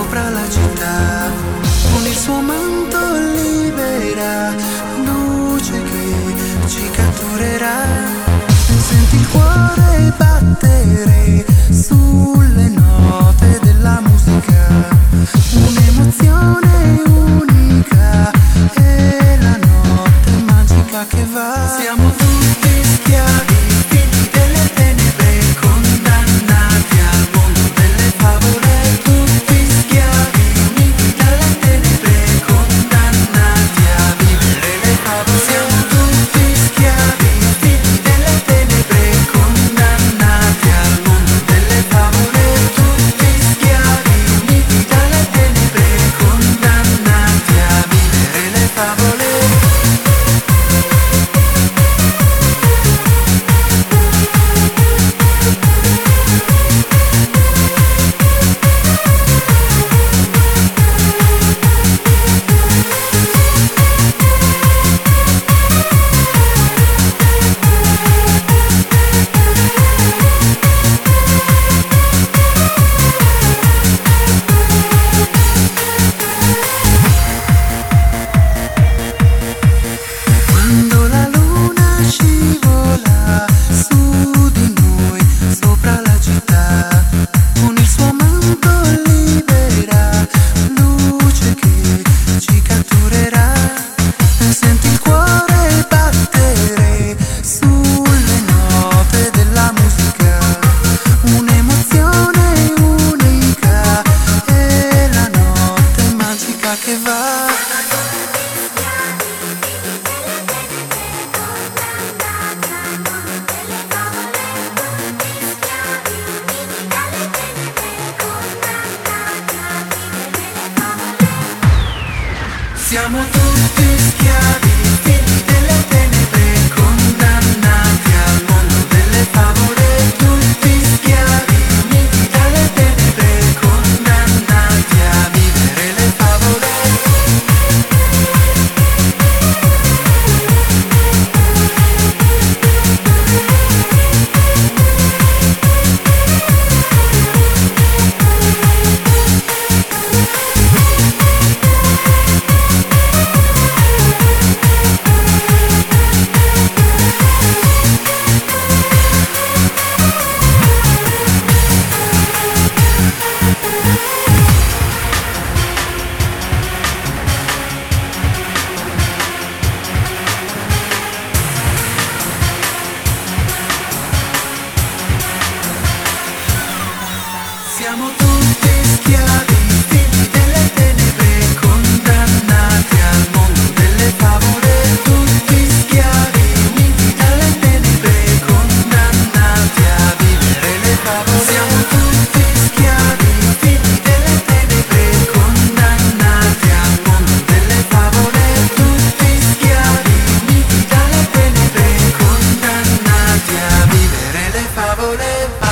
sopra la città, con il suo manto libera, luce che ci catturerà. Senti il cuore battere sulle note della musica, un'emozione unica, è la notte magica che va. Siamo tutti schiavi, figli delle tenebre, condannati al mondo delle favole. Tutti schiavi, uniti dalle tenebre, condannati a vivere le favole. Siamo tutti schiavi, figli delle tenebre, condannati al mondo delle favole. Tutti schiavi, uniti dalle tenebre, condannati a vivere le favole. Quando la luna scivola su di noi, sopra la città, con il suo manto libera, luce che ci catturerà. Senti il cuore battere sulle note della musica, un'emozione unica, è la notte magica che va. Siamo tutti schiavi, figli delle tenebre, condannati al mondo delle favole. Tutti schiavi, uniti dalle tenebre, condannati a vivere le favole. Siamo tutti schiavi, figli delle tenebre, condannati al mondo delle favole. Tutti schiavi, uniti dalle tenebre, condannati a vivere le favole. Siamo tutti schiavi, figli delle tenebre, condannati al mondo delle favole. Tutti schiavi, uniti dalle tenebre, condannati a vivere le favole.